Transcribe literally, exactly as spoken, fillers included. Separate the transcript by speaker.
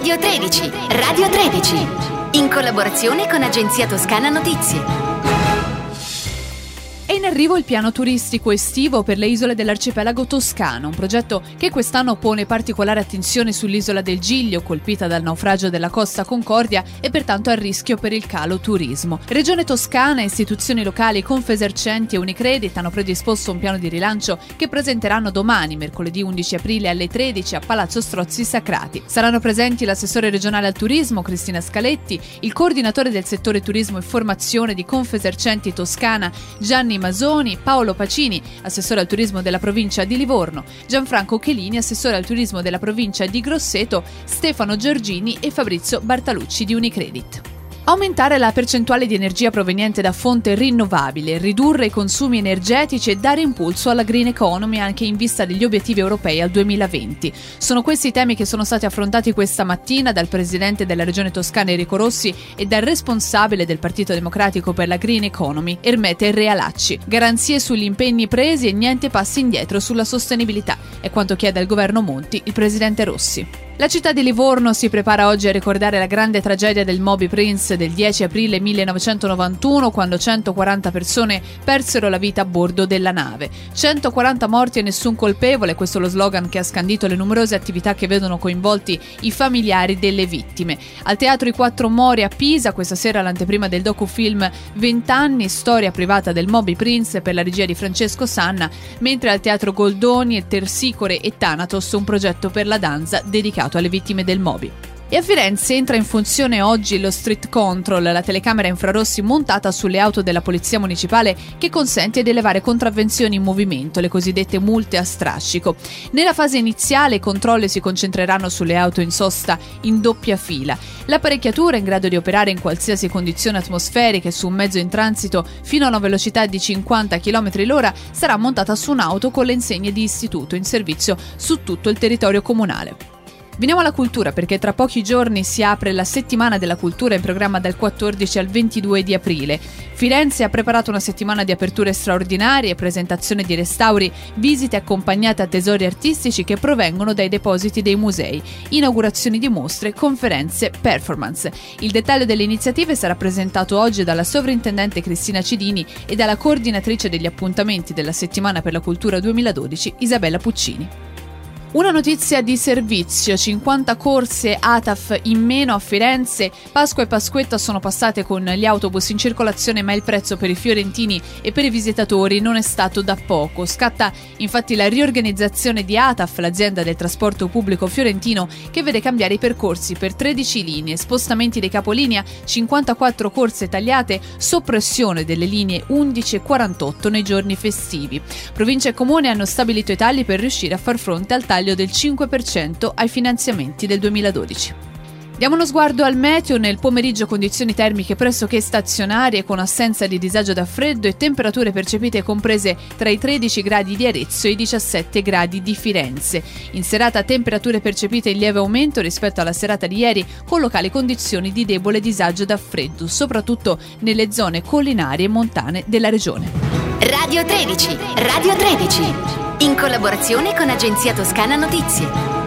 Speaker 1: Radio tredici, Radio tredici, in collaborazione con Agenzia Toscana Notizie.
Speaker 2: È in arrivo il piano turistico estivo per le isole dell'arcipelago toscano, un progetto che quest'anno pone particolare attenzione sull'isola del Giglio, colpita dal naufragio della Costa Concordia e pertanto a rischio per il calo turismo. Regione Toscana, istituzioni locali, Confesercenti e Unicredit hanno predisposto un piano di rilancio che presenteranno domani, mercoledì undici aprile alle tredici a Palazzo Strozzi Sacrati. Saranno presenti l'assessore regionale al turismo Cristina Scaletti, il coordinatore del settore turismo e formazione di Confesercenti Toscana Gianni Masoni, Paolo Pacini, assessore al turismo della provincia di Livorno, Gianfranco Chelini, assessore al turismo della provincia di Grosseto, Stefano Giorgini e Fabrizio Bartalucci di Unicredit. Aumentare la percentuale di energia proveniente da fonte rinnovabile, ridurre i consumi energetici e dare impulso alla green economy anche in vista degli obiettivi europei al duemilaventi. Sono questi i temi che sono stati affrontati questa mattina dal presidente della Regione Toscana Enrico Rossi e dal responsabile del Partito Democratico per la green economy Ermete Realacci. Garanzie sugli impegni presi e niente passi indietro sulla sostenibilità, è quanto chiede al governo Monti il presidente Rossi. La città di Livorno si prepara oggi a ricordare la grande tragedia del Moby Prince del dieci aprile millenovecentonovantuno, quando centoquaranta persone persero la vita a bordo della nave. centoquaranta morti e nessun colpevole, questo è lo slogan che ha scandito le numerose attività che vedono coinvolti i familiari delle vittime. Al Teatro I Quattro Mori a Pisa, questa sera l'anteprima del docufilm vent'anni, storia privata del Moby Prince per la regia di Francesco Sanna, mentre al Teatro Goldoni, Tersicore e Thanatos un progetto per la danza dedicato alle vittime del Moby. E a Firenze entra in funzione oggi lo Street Control, la telecamera infrarossi montata sulle auto della Polizia Municipale che consente di elevare contravvenzioni in movimento, le cosiddette multe a strascico. Nella fase iniziale i controlli si concentreranno sulle auto in sosta in doppia fila. L'apparecchiatura, in grado di operare in qualsiasi condizione atmosferiche su un mezzo in transito fino a una velocità di cinquanta chilometri l'ora, sarà montata su un'auto con le insegne di istituto in servizio su tutto il territorio comunale. Veniamo alla cultura, perché tra pochi giorni si apre la settimana della cultura in programma dal quattordici al ventidue di aprile. Firenze ha preparato una settimana di aperture straordinarie, presentazione di restauri, visite accompagnate a tesori artistici che provengono dai depositi dei musei, inaugurazioni di mostre, conferenze, performance. Il dettaglio delle iniziative sarà presentato oggi dalla sovrintendente Cristina Cidini e dalla coordinatrice degli appuntamenti della settimana per la cultura duemiladodici Isabella Puccini. Una notizia di servizio: cinquanta corse A T A F in meno a Firenze. Pasqua e Pasquetta sono passate con gli autobus in circolazione, ma il prezzo per i fiorentini e per i visitatori non è stato da poco. Scatta infatti la riorganizzazione di A T A F, l'azienda del trasporto pubblico fiorentino, che vede cambiare i percorsi per tredici linee, spostamenti dei capolinea, cinquantaquattro corse tagliate, soppressione delle linee undici e quarantotto nei giorni festivi. Provincia e Comune hanno stabilito i tagli per riuscire a far fronte al taglio del cinque per cento ai finanziamenti del duemiladodici. Diamo uno sguardo al meteo. Nel pomeriggio condizioni termiche pressoché stazionarie con assenza di disagio da freddo e temperature percepite comprese tra i tredici gradi di Arezzo e i diciassette gradi di Firenze. In serata temperature percepite in lieve aumento rispetto alla serata di ieri, con locali condizioni di debole disagio da freddo, soprattutto nelle zone collinari e montane della regione.
Speaker 1: Radio tredici, Radio tredici, in collaborazione con Agenzia Toscana Notizie.